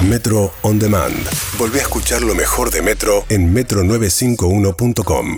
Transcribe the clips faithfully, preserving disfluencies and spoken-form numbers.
Metro On Demand. Volvé a escuchar lo mejor de Metro en metro novecientos cincuenta y uno punto com.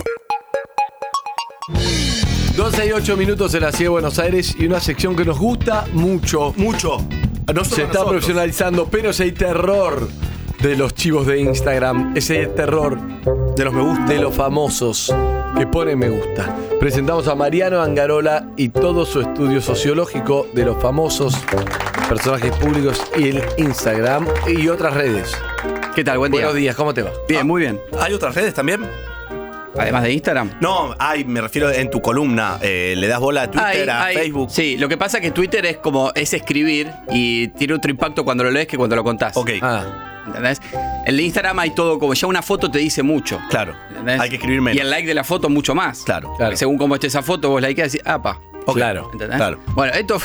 doce y ocho minutos en la ciudad de Buenos Aires y una sección que nos gusta mucho. Mucho. No Se está profesionalizando, pero ese terror de los chivos de Instagram, ese terror de los me gusta, de los famosos que ponen me gusta. Presentamos a Mariano Angarola y todo su estudio sociológico de los famosos personajes públicos y el Instagram y otras redes. ¿Qué tal? Buen día. Buenos días, ¿cómo te va? Bien, Ah, muy bien. ¿Hay otras redes también? Además de Instagram. No, ay, me refiero en tu columna. Eh, ¿Le das bola a Twitter, Hay- a hay- Facebook? Sí, lo que pasa es que Twitter es como, es escribir y tiene otro impacto cuando lo lees que cuando lo contás. Ok, Ah, ¿Entendés? En el Instagram hay todo como, ya una foto te dice mucho. claro. ¿Entendés? Hay que escribir menos. Y el like de la foto mucho más. Claro. Claro. Según cómo esté esa foto, vos likeás y decís, apa. Ok. claro. ¿Entendés? Claro. Bueno, esto,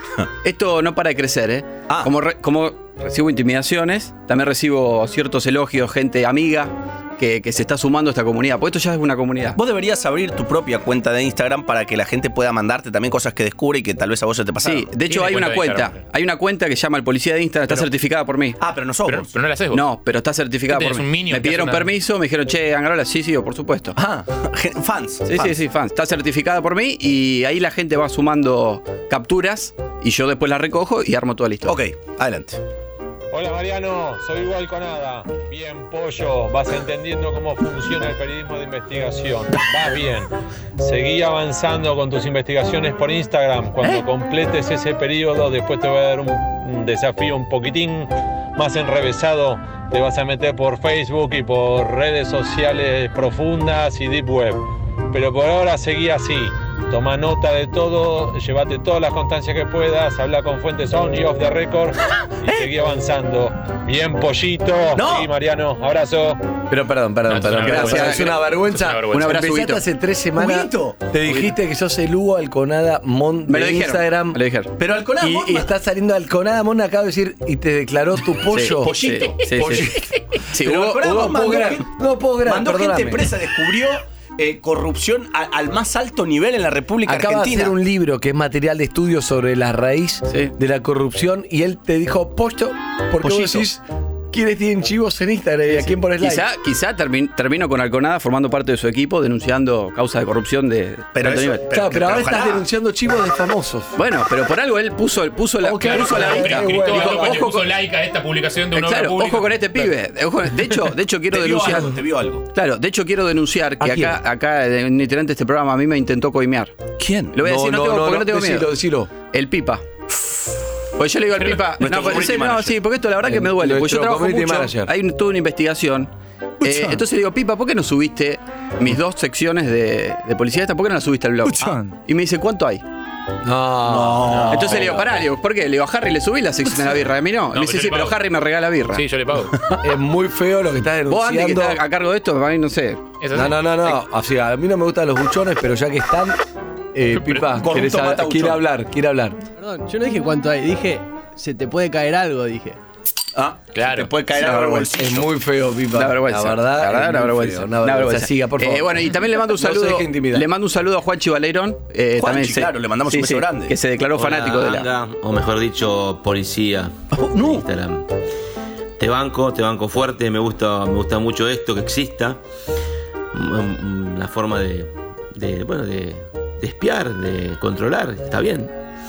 esto no para de crecer, ¿eh? Ah. Como, re- como recibo intimidaciones, también recibo ciertos elogios, gente amiga que, que se está sumando a esta comunidad. Porque esto ya es una comunidad. Vos deberías abrir tu propia cuenta de Instagram para que la gente pueda mandarte también cosas que descubre y que tal vez a vos se te pasaron. Sí, de hecho Tiene hay una cuenta de cuenta. Instagram. Hay una cuenta que se llama El Policía de Instagram, está certificada por mí. Ah, pero no sos Pero, vos. pero no la haces vos. No, pero está certificada ¿Qué por tenés, mí. un Minion Me que pidieron hace una- permiso, me dijeron, che, Angarola, sí, sí, por supuesto. Ah, gen- fans. Sí, fans. sí, sí, fans. Está certificada por mí y ahí la gente va sumando capturas y yo después las recojo y armo toda la historia. Ok, adelante. Hola Mariano, soy igual con Ada. Bien, pollo, vas entendiendo cómo funciona el periodismo de investigación. Vas bien. Seguí avanzando con tus investigaciones por Instagram. Cuando completes ese periodo, después te voy a dar un, un desafío un poquitín más enrevesado. Te vas a meter por Facebook y por redes sociales profundas y Deep Web. Pero por ahora seguí así. Toma nota de todo, llévate todas las constancias que puedas, habla con fuentes on y off the record y seguí avanzando. Bien, pollito. No. Sí, Mariano, abrazo. Pero perdón, perdón, No, es perdón. una Gracias, vergüenza. es una vergüenza. Es una vergüenza. Un abrazo, Empezaste Huguito. hace tres semanas. Huguito. Te dijiste que sos el Hugo Alconada Mon Me lo de dijeron. Instagram. Me lo dijeron. Pero Alconada, Y, vos- y está saliendo Alconada Mon, acaba de decir, y te declaró tu pollo. Pollito. Sí, sí, Pollito. sí. Sí, Pero Hugo- Alconada Hugo- vos mandó puedo creer, gente- no puedo creer, Mandó perdóname. gente presa, descubrió eh, corrupción a- al más alto nivel en la República Acaba de Argentina. hacer un libro que es material de estudio sobre la raíz Sí. de la corrupción y él te dijo, Pocho, porque vos Pollito. decís, ¿quiénes tienen chivos en Instagram y a quién pones like? Quizá, quizá termi- termino con Alconada formando parte de su equipo denunciando causas de corrupción de Pero alto eso- nivel. Claro, pero ahora ojalá. estás denunciando chivos de famosos. Bueno, pero por algo él puso, puso la, Ok, puso la ok, vista. ok, Gritó bueno. algo que le Ojo puso con- like a esta publicación de Eh, una obra claro, pública. ojo con este pibe. Ojo, de hecho, de hecho quiero Te vio denunciar. algo, te vio algo. Claro, de hecho quiero denunciar que ¿A quién? acá, acá en un integrante de este programa a mí me intentó coimear. ¿Quién? Lo voy a decir, no, tengo, porque no tengo decilo, miedo. decilo. El Pipa. Pues yo le digo al Pipa, Nuestro no, pues, community sí, no, manager. sí, porque esto la verdad que me El- duele, porque yo nuestro trabajo community mucho, manager. hay un- toda una investigación. Eh, entonces le digo, Pipa, ¿por qué no subiste mis dos secciones de, de policía esta? ¿Por qué no las subiste al blog? Puchan. Y me dice, ¿cuánto hay? No. Entonces le digo, pará, le digo, ¿por qué? Le digo, a Harry le subí la sección de la birra, a mí no. No, me dice, pero yo sí, le pero pago. Harry me regala birra. Sí, yo le pago. Es muy feo lo que estás Vos antes que denunciando. estás a cargo de esto, a mí no sé. ¿Es así? No, no, no, no. O sea, a mí no me gustan los buchones, pero ya que están, eh, Pipa, corrupto querés mata hablar- buchón. quiere hablar, quiere hablar. Perdón, yo no dije cuánto hay, dije, se te puede caer algo, dije. Ah, Claro. Te puede caer Una algo al vergüenza. bolsillo. Es muy feo, Pipa. Una vergüenza. La verdad, la verdad es una muy vergüenza. feo, una vergüenza. Siga, por favor. Eh, bueno, y también le mando un No se deje saludo. intimidar. Le mando un saludo a Juanchi Valerón. Eh, Juanchi, también se- claro, le mandamos un beso grande. Que se declaró fanático de la. Anda, o mejor dicho, policía. Oh, no. de Instagram. Te banco, te banco fuerte, me gusta, me gusta mucho esto, que exista. Mm, mm, La forma de, de, bueno, de, de espiar, de controlar, está bien.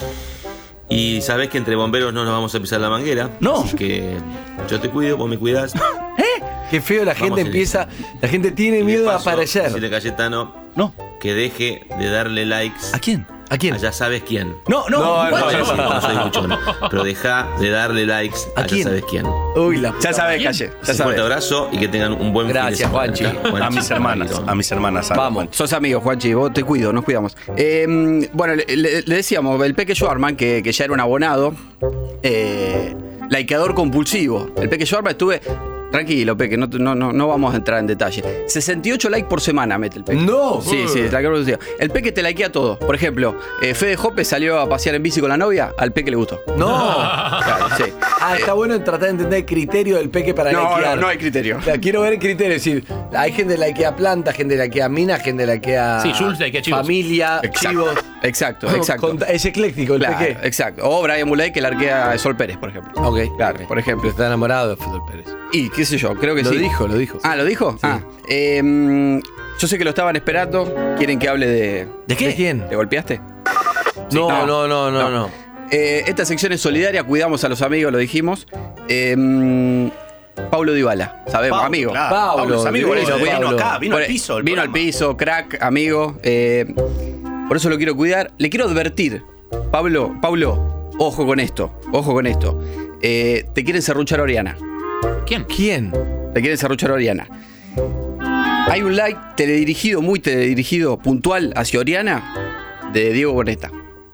Y sabés que entre bomberos no nos vamos a pisar la manguera. No. Así que yo te cuido, vos me cuidás. Qué feo, la Vamos gente en empieza, la gente tiene Y de miedo a paso, aparecer. decirle a Cayetano No. que deje de darle likes. ¿A quién? ¿A quién? a ya sabes quién. No, no, No, No, no, sí, no, sí, no. no soy mucho, no. Pero deja de darle likes ¿A a, ya quién? sabes quién. Uy, la Ya sabes, Calle. Ya Un fuerte sabes. abrazo y que tengan un buen Gracias, fin de Juanchi. semana. A mis hermanas, a mis hermanas. ¿sabes? Vamos. Sos amigo, Juanchi, vos te cuido, nos cuidamos. Eh, bueno, le, le- le decíamos, el Peque Schwarman, que, que ya era un abonado, eh, likeador compulsivo. El Peque Schwarman estuve. Tranquilo, Peque, no, no, no, no vamos a entrar en detalle. sesenta y ocho likes por semana mete el Peque. No. Sí, sí, likeador compulsivo. El Peque te likea todo. Por ejemplo, eh, Fede Jope salió a pasear en bici con la novia, al Peque le gustó. No. Claro, sí. Ah, está bueno en tratar de entender el criterio del peque para No, likear. no, no hay criterio. O sea, quiero ver el criterio. Es decir, hay gente que likea plantas, gente que likea minas, gente que likea Sí, Jules likea chivos. familia, chivos. Exacto, exacto. Con- Es ecléctico el Claro, peque. exacto. O Brian Mulay que larquea a Sol Pérez, por ejemplo. Ok, Claro, ok. por ejemplo. Está enamorado de Fútbol Pérez. Y qué sé yo, creo que Lo sí. dijo, lo dijo. Ah, ¿lo dijo? Ah. Eh, yo sé que lo estaban esperando. ¿Quieren que hable de. ¿De qué? ¿De quién? ¿Te golpeaste? No, no, no, no, no, no. no. Eh, esta sección es solidaria, cuidamos a los amigos, lo dijimos. Eh, Paulo Dybala, sabemos, Paulo, amigo. claro. Pablo, Paulo es amigo, por eso divino, vino Pablo. acá, vino Por- al piso. del Vino al programa. piso, crack, amigo. eh, por eso lo quiero cuidar. Le quiero advertir, Pablo, Paulo, ojo con esto, ojo con esto. Eh, te quieren serruchar a Oriana. ¿Quién? ¿Quién? Te quieren serruchar a Oriana. Hay un like teledirigido, muy teledirigido, puntual hacia Oriana, de Diego Boneta.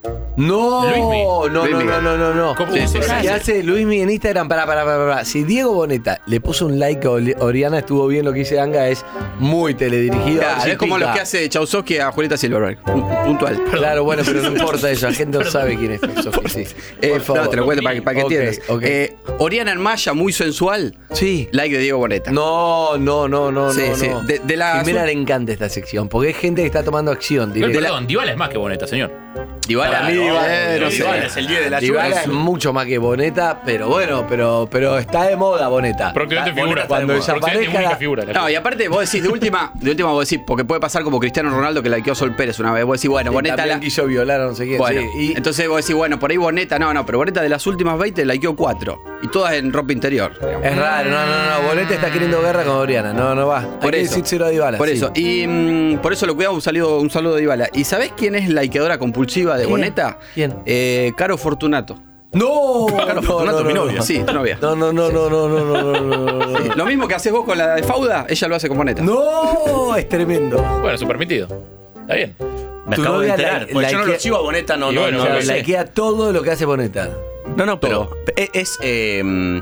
No, Luismi. no, no, Luismi. no, no, no, no. ¿Cómo Sí, sí, se sí. ¿Qué hace Luismi en Instagram? Pará, pará, pará, pará. Si Diego Boneta le puso un like a Oli- Oriana, estuvo bien lo que dice Anga, es muy teledirigido. Claro, Sí, es como pica. lo que hace Chausowski a Julieta Silverberg. pu- Puntual. Claro, bueno, pero no importa eso. La gente no sabe quién es Sofi, sí. Eh, Por favor. no, te lo cuento para, que- para que Ok, entiendas. ok. Eh, Oriana en malla, muy sensual. Sí. Like de Diego Boneta. No, no, no, no, Sí, no. sí. no. De- de la- Jimena le encanta esta sección, porque hay gente que está tomando acción Pero, directa. perdón, Dybala es más que Boneta, señor. Dybala, Para mí, Dybala- eh, no sé. Dybala es el diez de la Dybala lluvia. es mucho más que Boneta, pero bueno, pero, pero está de moda Boneta. Próximamente Boneta figura. está de Cuando moda. desaparezca. Próximamente única figura. la No, y aparte vos decís, de última, de última vos decís, porque puede pasar como Cristiano Ronaldo que likeó a Sol Pérez una vez. Vos decís, bueno, Sí, Boneta también la. quiso violar a no sé quién. Bueno, sí, y- entonces vos decís, bueno, por ahí Boneta, no, no, pero Boneta de las últimas veinte likeó cuatro. Y todas en ropa interior. digamos. Es raro, no, no, no. Boneta está queriendo guerra con Oriana. No, no va. Hay Por que eso. decírselo a Dybala. Por sí. eso. Y mm, por eso lo cuidamos, un saludo, un saludo de Dybala. ¿Y sabés quién es la likeadora compulsiva de ¿Quién? Boneta? ¿Quién? Eh, Caro Fortunato. No, Caro no, Fortunato, no, mi no, novia. no. Sí, tu novia. No, no, no, no, no, no, no, no, no, Sí, no. lo mismo que haces vos con la de Fauda, ella lo hace con Boneta. No, es tremendo. Bueno, eso permitido. Está bien. Me Tu acabo de novia enterar. la- Porque yo no la- lo sigo a Boneta, no, Y no, bueno, no claro, lo Le sé. likea todo lo que hace Boneta. No, no, pero ¿e- ¿es eh,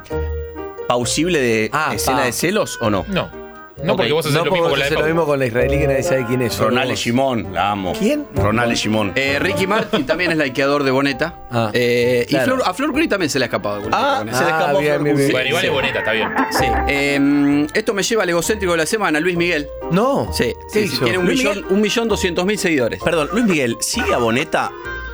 pausible de Ah, escena pa. de celos o no? No. No, Ok. porque vos haces No lo mismo podemos con la de hacer lo Pau. mismo con la israelí que nadie sabe quién es. solo Ronald vos. Shimon, la amo. ¿Quién? Ronald Shimon. Eh, Ricky Martin también es likeador de Boneta. Ah, Eh, claro. Y Flor, a Flor Curry también se le ha escapado. de Ah, Boneta. se le Ah, escapó bien, Flor bien, Cursi. bien. Bueno, igual Sí. es Boneta, está bien. Sí. Eh, esto me lleva al egocéntrico de la semana, Luis Miguel. No. Sí, ¿Qué sí, sí, hizo? tiene un Luis millón, Miguel. un millón doscientos mil seguidores. Perdón, Luis Miguel, ¿sigue a Boneta?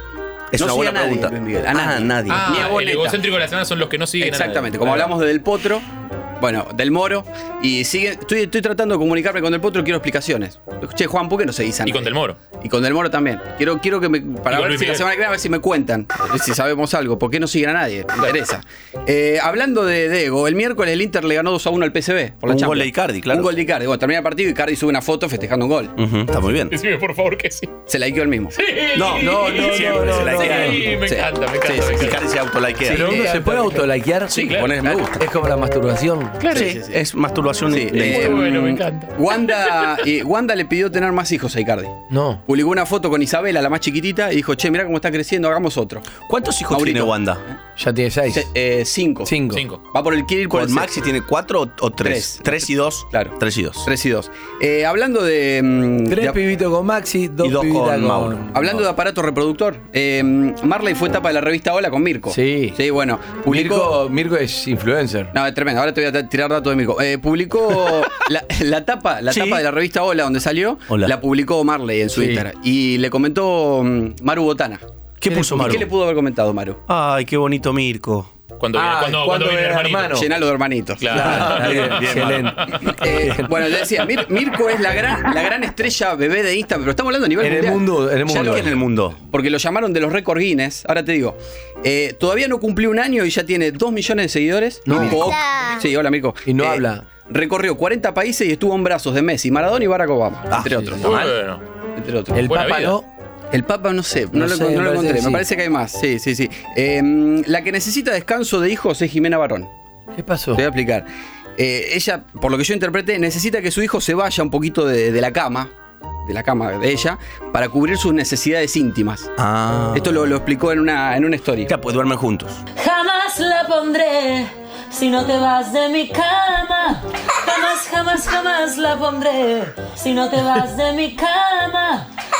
Es No una sigue buena a nadie, pregunta. Luis Miguel, a Ah, nadie. nadie. Ah, Ni a el Boneta. egocéntrico de la semana son los que no siguen a nadie. Exactamente, como Claro. hablamos de Del Potro, bueno, del Moro, y sigue, estoy, estoy tratando de comunicarme con Del Potro, quiero explicaciones. Che, Juan, ¿por qué no seguís a Y nadie? con Del Moro. Y con Del Moro también. Quiero, quiero que me. Para Y con ver Luis si la Miguel. semana que viene a ver si me cuentan. Si sabemos algo. ¿Por qué no siguen a nadie? Me interesa. Eh, hablando de, de ego, el miércoles el Inter le ganó dos a uno al P S V. Por la Un Champions. gol de Icardi, claro. Un gol de Icardi. Bueno, termina el partido y Icardi sube una foto festejando un gol. Ujú, está muy bien. Decime por favor que sí. Se la likeó el mismo. Sí. No, no, no, Siempre no, se no, la no, idea. no. Sí, me Sí. encanta, me Sí, encanta. sí, me sí. encanta. Icardi se autolikea. Pero uno eh, se puede autolikear. Sí, claro. Pones me Claro. gusta. Es como la masturbación. Claro, Sí, sí, sí, sí. es masturbación Sí, de eh, Muy bueno, me encanta. Wanda, eh, Wanda le pidió tener más hijos a Icardi. No. Publicó una foto con Isabela, la más chiquitita, y dijo, che, mirá cómo está creciendo, hagamos otro. ¿Cuántos hijos Maurito. tiene Wanda? Ya tiene seis. Se- eh, cinco. Cinco. Cinco. Va por el quiere ir por ¿Con el Maxi tiene cuatro o, o tres? Tres. Tres y dos. Claro. Tres y dos. Tres y dos. Eh, hablando de. mm, Tres de- pibitos con Maxi, dos, Y dos pibitas con Mauro. Hablando de aparato reproductor, eh, Marley fue tapa de la revista Hola con Mirko. Sí. Sí, bueno. Publicó. Mirko, Mirko es influencer. No, es tremendo. Ahora te voy a t- tirar datos de Mirko. Eh, publicó la, la tapa, la Sí. tapa de la revista Hola donde salió. Hola. La publicó Marley en su Sí. Instagram. Y le comentó mm, Maru Botana. ¿Qué puso ¿Y Maru? ¿Qué le pudo haber comentado Maru? Ay, qué bonito Mirko. Cuando viene, Ah, cuando, cuando cuando viene el viene hermanito. hermano. Llenalo de hermanitos. Claro. Bien, bien, excelente. Eh, bueno, le decía, Mir- Mirko es la gran, la gran estrella bebé de Instagram, pero estamos hablando a nivel En el mundial. mundo, en el Ya mundo. lo- ¿Qué en el mundo? Porque lo llamaron de los récords Guinness. Ahora te digo, eh, todavía no cumplió un año y ya tiene dos millones de seguidores. No. Mirko. Sí, hola Mirko. Y no Eh, habla. Recorrió cuarenta países y estuvo en brazos de Messi, Maradona y Barack Obama, Ah, entre sí, otros. sí. Bueno. Entre otros. El Buena Papa vida. no. El Papa no sé, no, No lo, sé, no me lo parece encontré, que me sí. parece que hay más. Sí, sí, sí. Eh, la que necesita descanso de hijos es Jimena Barón. ¿Qué pasó? Te voy a explicar. Eh, ella, por lo que yo interpreté, necesita que su hijo se vaya un poquito de, de la cama, de la cama de ella, para cubrir sus necesidades íntimas. Ah. Esto lo, lo explicó en una, en una story. Ya, pues duermen juntos. Jamás la pondré si no te vas de mi cama. Jamás, jamás, jamás la pondré si no te vas de mi cama.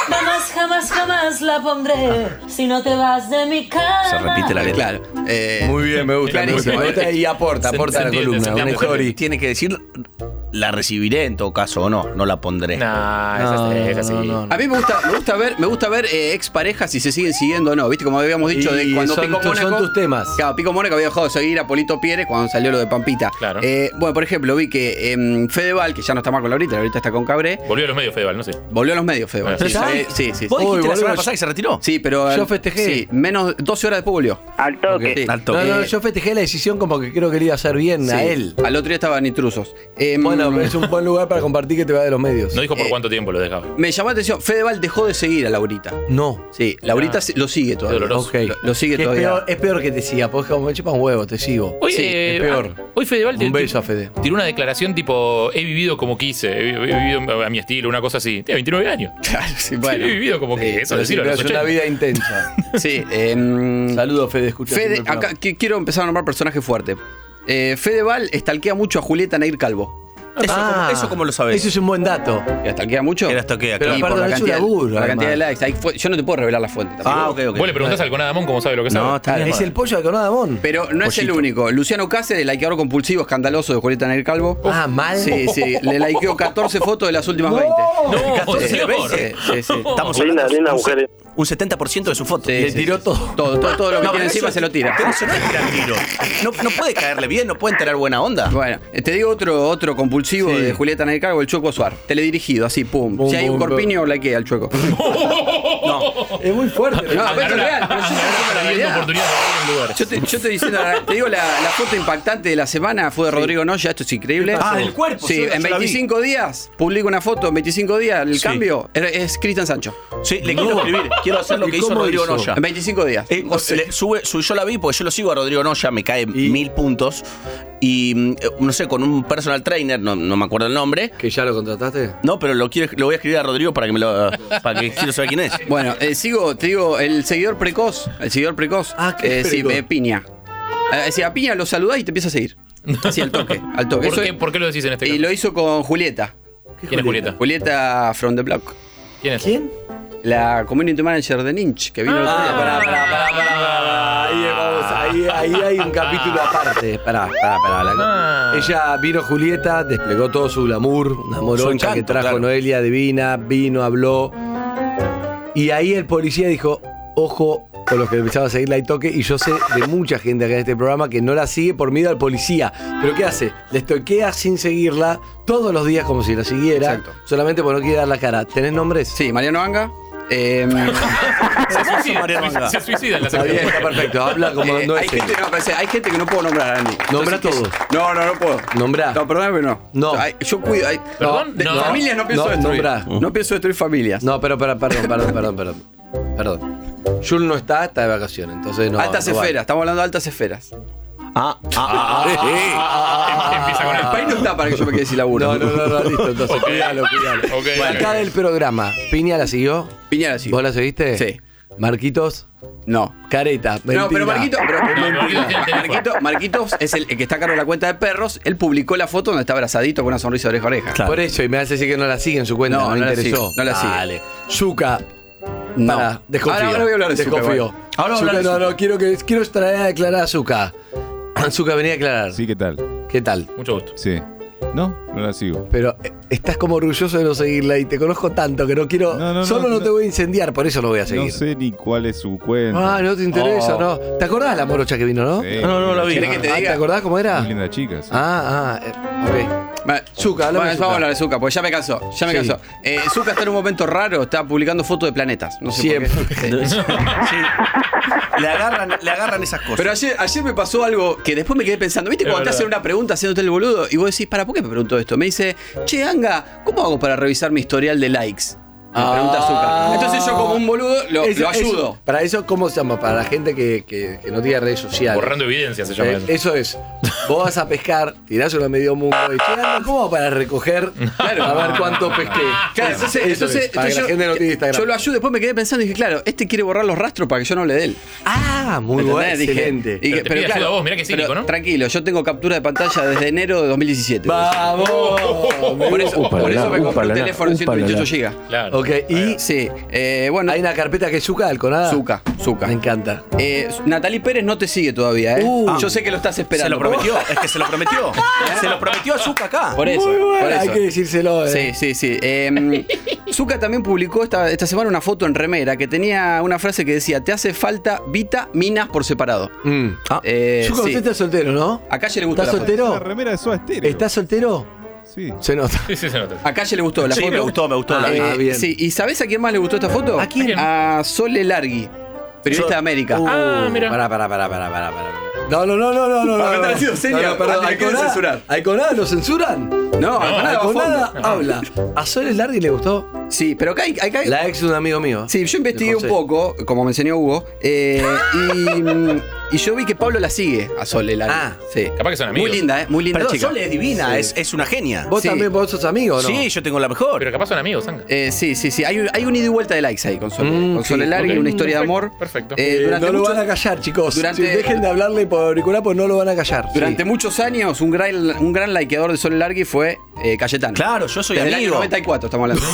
Jamás, jamás, jamás la pondré si no te vas de mi cama. Se repite la letra. Claro. Eh, Muy bien, me gusta, me gusta, me gusta y aporta, Se- aporta se a la entiende, columna, se una entiende. story. Tiene que decir, la recibiré en todo caso o no, no la pondré. Nah, esa es, es así. no, no, no. A mí me gusta, me gusta ver, me gusta ver eh, exparejas si se siguen siguiendo o no, ¿viste? Como habíamos dicho de Y cuando son Pico tus- Mónaco. son tus temas. Claro, Pico Mónaco había dejado de seguir a Polito Pieres cuando salió lo de Pampita. Claro. Eh, bueno, por ejemplo, vi que eh, Fedeval, que ya no está más con Laurita, ahorita está con Cabré, Volvió a los medios, Fedeval, no sé. volvió a los medios, Fedeval. ¿Pero Sí, ¿sabes? sí, sí, sí. ¿Vos Uy, dijiste la boludo, semana yo- pasada que se retiró? Sí, pero. Yo festejé. Sí, menos doce horas después volvió. Al toque. Sí. Al toque. No, no, yo festejé la decisión como que creo que le iba a hacer bien a Sí. él. Al otro día estaban intrusos. Eh, Bueno, es un buen lugar para compartir que te va de los medios. No dijo por Eh, cuánto tiempo lo dejaba. Me llamó la atención, Fedeval dejó de seguir a Laurita. No. Sí, Laurita Ah. se- lo sigue todavía. doloroso. Ok. Lo, lo sigue Que es, todavía. peor, es peor que te siga, porque como me chupa un huevo, te sigo. Hoy, Sí, eh, es peor. ah, hoy Fedeval Un beso a Fede. tiró una declaración tipo: he vivido como quise, he, he vivido a mi estilo, una cosa así. Tiene veintinueve años. Claro, sí, Sí, bueno. he vivido como que eso, Pero sí, decirlo a pero los es una ochenta. vida intensa. Sí, em, Saludos, Fede, escucha. Fede, siempre el acá que- quiero empezar a nombrar personajes fuertes. Eh, Fedeval estalquea mucho a Julieta Nair Calvo. Eso, Ah, como, eso como lo sabés. Eso es un buen dato. ¿La estalquea mucho? Que la stalkea, Pero claro. Y aparte por la no es un cantidad, laburo, por la cantidad de además. likes. Ahí fue- yo no te puedo revelar la fuente. tampoco. Ah, ok, ok. Vos le preguntás al Conadamón cómo sabe lo que sabe. No, está bien. Es el pollo de Conadamón. Pero no es el único. Luciano Cáceres, el likeador compulsivo escandaloso de Julieta Nair Calvo. Ah, mal. Sí, sí. Le likeó catorce fotos de las últimas veinte. No, catorce, señor. veinte. Sí, sí, sí. Estamos Linda, hablando linda un, mujer. un setenta por ciento de su foto. Sí, Le sí, tiró sí. todo. Todo, todo, todo lo que No, tiene pero encima eso- se lo tira. Pero eso no es tirar tiro. No, no puede caerle bien, no pueden tener buena onda. Bueno, eh, te digo otro, otro compulsivo Sí. de Julieta Nair Calvo, el Chueco Suar. Teledirigido, así, pum. Pum, si hay un pum, corpiño, likea al Chueco. No. Es muy fuerte. No, pero es real, pero yo estoy diciendo la Está viendo realidad. oportunidades en lugares. Yo te, yo te diciendo, la- te digo, la, la foto impactante de la semana fue de Rodrigo Noya, esto es increíble. ¿Qué pasó? Ah, del cuerpo, Sí, sí, en yo la vi. veinticinco días, publico una foto, en veinticinco días, el Sí. cambio es, es Cristian Sancho. Sí, le quiero escribir. Quiero hacer lo ¿Y que hizo cómo Rodrigo hizo? Noya. En veinticinco días. Eh, le- sube, sube- yo la vi porque yo lo sigo a Rodrigo Noya, me cae ¿Y? mil puntos. Y mm, eh, no sé, con un personal trainer, no, no me acuerdo el nombre. ¿Que ya lo contrataste? No, pero lo, quiero, lo voy a escribir a Rodrigo para que me lo. Para que quiero saber quién es. Bueno, eh, sigo, te digo, el seguidor precoz, el seguidor precoz, Ah, qué eh, sí, precoz. eh, Piña. Eh, si a Piña lo saludás y te empieza a seguir. Así al toque, al toque. ¿Por Eso qué, es- ¿Por qué lo decís en este y caso? lo hizo con Julieta. ¿Quién es Julieta? Julieta from the block. ¿Quién es? ¿Quién? La community manager de Ninch, que vino el otro día. Ah, pará, pará, pará, pará, pará. Ahí, vamos, ahí, ahí hay un capítulo aparte. Pará, pará, pará. La- Ah. Ella vino Julieta, desplegó todo su glamour, una Su morocha encanto, que trajo claro. Noelia divina, vino, habló. Y ahí el policía dijo, ojo con los que empezaban a seguirla y toque. Y yo sé de mucha gente acá en este programa que no la sigue por miedo al policía. ¿Pero qué hace? Le estoquea sin seguirla todos los días como si la siguiera. Exacto. Solamente porque no quiere dar la cara. ¿Tenés nombres? Sí, Mariano Anga. Eh, Se suicida, Mariano se- Manga. se suicida en la Está bien, sección. está perfecto. Habla como eh, no hay, es gente, él. no, pero, sí, hay gente que no puedo nombrar, Andy. Nombra Entonces, todos. ¿qué? No, no, no puedo. Nombrá. No, perdóname, no. No. Ay, yo cuido. ay, ¿Perdón? de, No. Familias no pienso No, destruir. nombrá. No pienso destruir familias. No, pero, pero perdón, perdón, perdón, perdón. Perdón. Jules no está, está de vacaciones, entonces no. altas no vale. esferas, estamos hablando de altas esferas. Ah, ah, Empieza con El el país no está para que yo me quede sin laburo. No, no, no, no, listo, entonces Ok. cuidalo, cuidalo. Ok, Bueno, acá ok. del programa, ¿Piña la siguió? Piñera sí. ¿Vos la seguiste? Sí. Marquitos, No. Mentira. No, pero Marquito, pero, No, Marquitos tiene el teléfono. Marquito, Marquitos es el, el que está a cargo de la cuenta de perros. Él publicó la foto donde está abrazadito con una sonrisa de oreja a oreja. Claro. Por eso, y me hace decir que no la sigue en su cuenta, No, no, me no la interesó. sigue, no la sigue. Dale. Zucca. No. Pará, desconfío. Ahora, ahora voy a hablar de Zucca, Desconfío. igual. Ahora voy a Zucca, hablar de no, Zucca. no, quiero, que, quiero traer a declarar a Zucca. Zucca, venía a declarar. Sí, ¿qué tal? ¿Qué tal? Mucho gusto. Sí. No, no la sigo. Pero eh, estás como orgulloso de no seguirla y te conozco tanto que no quiero. No, no, solo no, no, te no. voy a incendiar, por eso lo voy a seguir. No sé ni cuál es su cuenta. Ah, no te interesa, Oh. ¿no? ¿Te acordás de la morocha que vino, no? Sí, No, no la vi. ¿Querés que te Ah, diga? ¿Te acordás cómo era? Muy linda chica. sí. Ah, ah, eh, ok. Va, Zucca, hablame bueno, de Zucca. vamos a hablar de Zucca, porque ya me cansó. Ya me Sí. cansó. Eh, Zucca está en un momento raro, está publicando fotos de planetas. No sé Siempre. por qué. Sí. Le agarran, le agarran esas cosas. Pero ayer, ayer me pasó algo que después me quedé pensando. ¿Viste Es cuando te verdad. hacen una pregunta haciéndote el boludo? Y vos decís, ¿para por qué me preguntó esto? Me dice, che, Anga, ¿cómo hago para revisar mi historial de likes? Me Ah. pregunta Zucca. Entonces yo como un boludo lo, Eso- lo ayudo. eso- para eso, ¿cómo se llama? Para la gente que, que- que no tiene redes sociales. Borrando evidencia se llama Eh, eso. eso es. Vos vas a pescar, tirás una medio mundo y che, anda, ¿cómo hago para recoger? Claro. A ver cuánto pesqué. Claro, Eso entonces, es, entonces, para que entonces la gente no tiene yo, Instagram. yo lo ayudo. Después me quedé pensando y dije, claro, este quiere borrar los rastros para que yo no hable de él. Ah, muy ¿Me bueno, entendés? Dije- excelente. dije, Pero te pide ayuda a vos, mirá qué cínico, pero ¿no? Tranquilo, yo tengo captura de pantalla desde enero de dos mil diecisiete. ¡Vamos! Por eso, Upala, por eso me compré un upala, teléfono de ciento veintiocho upala. gigas. Claro. Ok, Ok, y Sí, eh, bueno. hay una carpeta que es Zucca, Alconada. Zucca, Zucca. Me encanta. Eh, Natalie Pérez no te sigue todavía, ¿eh? Uh. Yo sé que lo estás esperando. Se lo prometió, es que se lo prometió. Se lo prometió a Zucca acá. Por eso. Muy bueno, por eso. hay que decírselo. Sí, Eh. sí, sí. Eh, Zucca también publicó esta, esta semana una foto en remera que tenía una frase que decía: te hace falta vitaminas por separado. Mm. Ah. Eh, Zucca, sí. usted está soltero, ¿no? A Calle le gustó ¿Estás la foto. soltero? La remera de Soda Stereo. ¿Estás soltero? Sí. Se nota. Sí, sí, se nota. A Calle le gustó la Sí, foto. me gustó, me gustó. Ah, la vi. ah, bien. Sí, ¿y sabés a quién más le gustó esta foto? ¿A quién? A Sole Largui, periodista Yo- de América. Uh, Ah, mira. Pará, pará, pará, pará, pará, pará. No, no, no, no, no, no. Para no, meter no. así de seña, No, no, perdón, antes que quede Alconada- censurar. ¿Alconada lo censuran? No, Alconada va a Alconada fondo. habla. ¿A Sole Largui le gustó? Sí, pero acá hay, acá hay- La ex de un amigo mío. Sí, yo investigué De un José. poco, como me enseñó Hugo, eh, y, mm, y yo vi que Pablo la sigue a Sole Largui. Ah. Sí. Capaz que son amigos. Muy linda, ¿eh? Muy linda Perdón, chica. Sole es divina, es, es una genia. ¿Vos Sí. también vos sos amigo, no? Sí, yo tengo la mejor. Pero capaz son amigos, Zanga. Eh, sí, sí, sí. Hay, un- hay un ida y vuelta de likes ahí con Sole. Mm, con Sole sí, Largui, ok. una historia Perfecto, de amor. perfecto. Eh, Eh, durante no lo mucho- van a callar, chicos. durante- Si dejen de hablarle por auricular, pues no lo van a callar. Durante Sí. muchos años, un gran, un gran likeador de Sole Largui fue eh, Cayetano. Claro, yo soy Desde el año amigo. noventa y cuatro estamos hablando.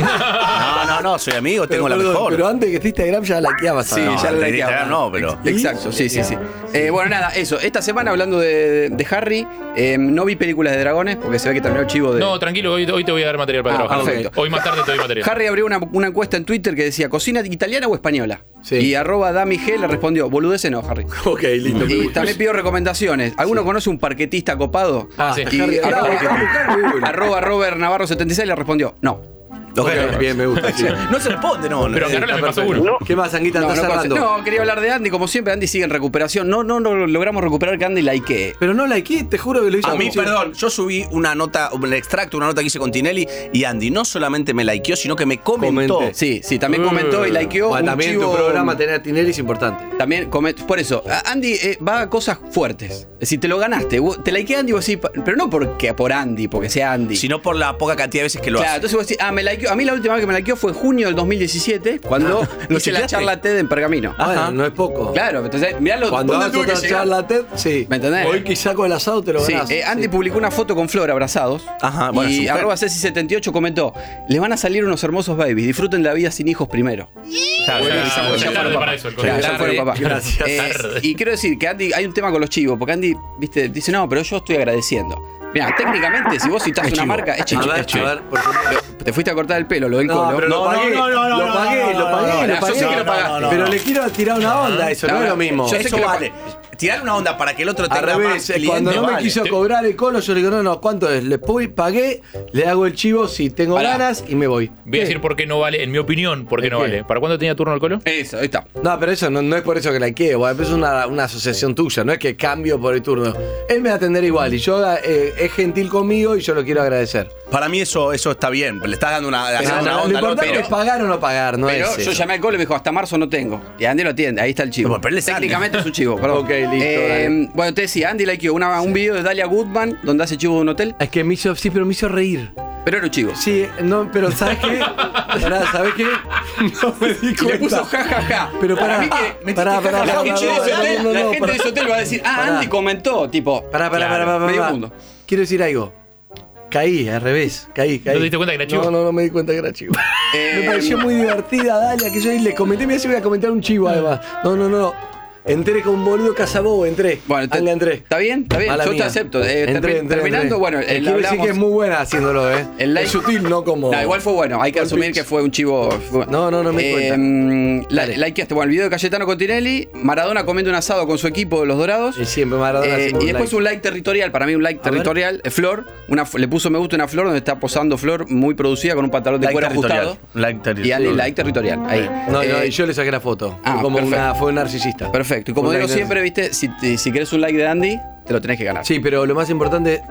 No, no, no, soy amigo, Pero, tengo la perdón, mejor. pero antes que esté Instagram ya likeabas. Sí, No, ya de la likeaba. Instagram no, pero- Exacto, sí, sí, sí. Eh, bueno, nada, eso. Esta semana hablando de, de Harry, eh, no vi películas de dragones porque se ve que terminó el chivo de. No, tranquilo, hoy, hoy te voy a dar material para Ah, trabajar. perfecto. Hoy más tarde te doy material. Harry abrió una, una encuesta en Twitter que decía: ¿cocina italiana o española? Sí. Y arroba Dami G le respondió: boludece no, Harry. Ok, listo. Y también pidió recomendaciones. ¿Alguno conoce un parquetista copado? Ah, sí. Y Harry, arroba, Harry, Harry, Harry. arroba Robert Navarro setenta y seis le respondió: no. Ok, bien, me gusta. sí. No se responde, no. Pero no. Carola me pasó uno. ¿Qué más, Anguita? No, ¿Estás no, cerrando? no, quería hablar de Andy. Como siempre, Andy sigue en recuperación. No, no, no logramos recuperar que Andy likee. Pero no likeé, te juro que lo hice A mí, mucho. perdón, yo subí una nota, un extracto, una nota que hice con Tinelli y Andy no solamente me likeó, sino que me comentó. Comenté. Sí, sí, también comentó y likeó. Bueno, un también chivo- tu programa tener a Tinelli es importante. También comet- por eso, a- Andy eh, va a cosas fuertes. Es decir, te lo ganaste. Vos- Te likeé a Andy, vos decís, pa- pero no porque por Andy, porque sea Andy. Sino por la poca cantidad de veces que lo Claro, hace. entonces vos decís, ah, me likeó. A mí la última vez que me likeó fue en junio del dos mil diecisiete, cuando ¿lo hice la chequeaste? charla TED en Pergamino. Ah, bueno, Ajá. no es poco. Claro, entonces, mirá lo Cuando dónde hagas tuve que otra llegar. charla TED, sí. ¿Me entendés? Hoy quizá con el asado te lo Sí, ganás. eh, Andy Sí. publicó una foto con Flor abrazados. Ajá, bueno, y su mujer. arroba Ceci setenta y ocho comentó: les van a salir unos hermosos babies, disfruten la vida sin hijos primero. Claro, Ya- ya- ya ya- tarde fueron para papá. eso, el Claro, colegio. ya fueron papá. Gracias. Eh, Tarde. y quiero decir que Andy, hay un tema con los chivos, porque Andy, viste, dice, no, pero yo estoy agradeciendo. Mira, técnicamente, si vos citás Es una chivo. marca, es A chivo. ver, es chivo. a ver, por ejemplo. Te fuiste a cortar el pelo, lo del No, colo. pero lo No, pagué. no, no, no, lo no, pagué, no, lo no, pagué, no, lo yo pagué. sé que lo pagaste. Pero le quiero tirar una onda, eso no, No, es lo no, mismo. yo sé Eso que lo vale. Tirar una onda para que el otro Al tenga revés, más eh, clientes, cuando no me vale. quiso cobrar el colo, yo le digo, no, no, ¿cuánto es? Le voy, pagué, le hago el chivo si tengo Pará. ganas y me voy. Voy a decir por qué no vale, en mi opinión, por qué ¿De no qué? vale. ¿Para cuándo tenía turno el colo? Eso, ahí está. No, pero eso no, no es por eso que la quiero, es una, una asociación tuya, no es que cambio por el turno. Él me va a atender igual y yo eh, es gentil conmigo y yo lo quiero agradecer. Para mí eso, eso está bien. Le estás dando una, Pero haciendo una no, lo onda al otro. importante es pagar o no pagar, no Pero es yo eso. llamé al colo y me dijo, hasta marzo no tengo. Y Andy lo atiende, ahí está el chivo. Bueno, pero él es Andy. Técnicamente es un chivo, perdón. Ok, listo, Eh, dale. bueno, te decía, Andy likeó una- un video de Dalia Goodman donde hace chivo de un hotel, Es que me hizo, sí, pero me hizo reír. pero era un chivo. Sí, no, pero ¿sabes qué? Pará, ¿sabes qué? No me di Y le cuenta. puso jajaja. Pero para pará, mí que metiste pará, pará, jajaja, pará, que pará, chivo de ese pará, hotel, no, no, la no, gente pará. de ese hotel va a decir, ah, Pará. Andy comentó, tipo, Pará, pará, Claro, pará, pará, medio pará. mundo. Quiero decir algo. Caí, al revés. Caí, caí. ¿No te diste cuenta que era chivo? No, no, no me di cuenta que era chivo. Eh, Me pareció muy divertida, Dalia, que yo le comenté, mira si voy a comentar un chivo además. No, no, no. Entré con un boludo cazabobo, entré. Bueno, te- Anga, entré. ¿está bien? ¿Está bien? Mala Yo te mía. acepto. Eh, Entré, termi- entré, terminando, entré. bueno, Eh, el, quiero decir hablamos... que es muy buena haciéndolo, ¿eh? El like- Es sutil, no como. No, igual fue bueno, hay que Por asumir Twitch. que fue un chivo. fue- No, no, no me di cuenta. Eh, la, Dale. likeaste, bueno, el video de Cayetano con Tinelli, Maradona comiendo un asado con su equipo de los Dorados. Y siempre Maradona Eh, haciendo y después like. un like territorial, para mí un like A ver. territorial. eh, Flor, una, f- le puso me gusta una flor donde está posando Flor muy producida con un pantalón de Like cuero territorial. ajustado. Like territorial. Y Andy, like territorial. Ahí. No, no, Eh, y yo le saqué la foto. ah, Fue como perfecto. una, fue un narcisista. Perfecto. Y como Un digo like siempre, viste, si, te- si querés un like de Andy, te lo tenés que ganar. Sí, pero lo más importante,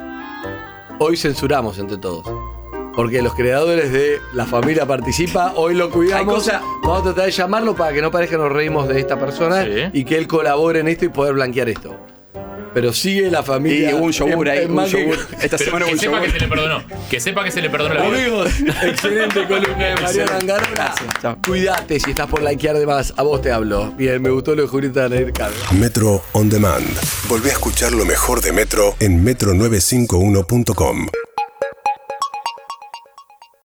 hoy censuramos entre todos. Porque los creadores de La Familia Participa, hoy lo cuidamos. Hay cosa- Vamos a tratar de llamarlo para que no parezca que nos reímos de esta persona Sí. y que él colabore en esto y poder blanquear esto. Pero sigue La Y Familia. hubo un yogur en- ahí, en un más que- yogur. Esta Pero semana hubo que un sepa yogur. que se le perdonó. Que sepa que se le perdonó la vida. Amigos, excelente columna de Mariano Angarola. Chao. Cuídate si estás por likear de más. A vos te hablo. Bien, me gustó lo de Julieta Nair Carlos. Metro On Demand. Volvé a escuchar lo mejor de Metro en metro novecientos cincuenta y uno punto com.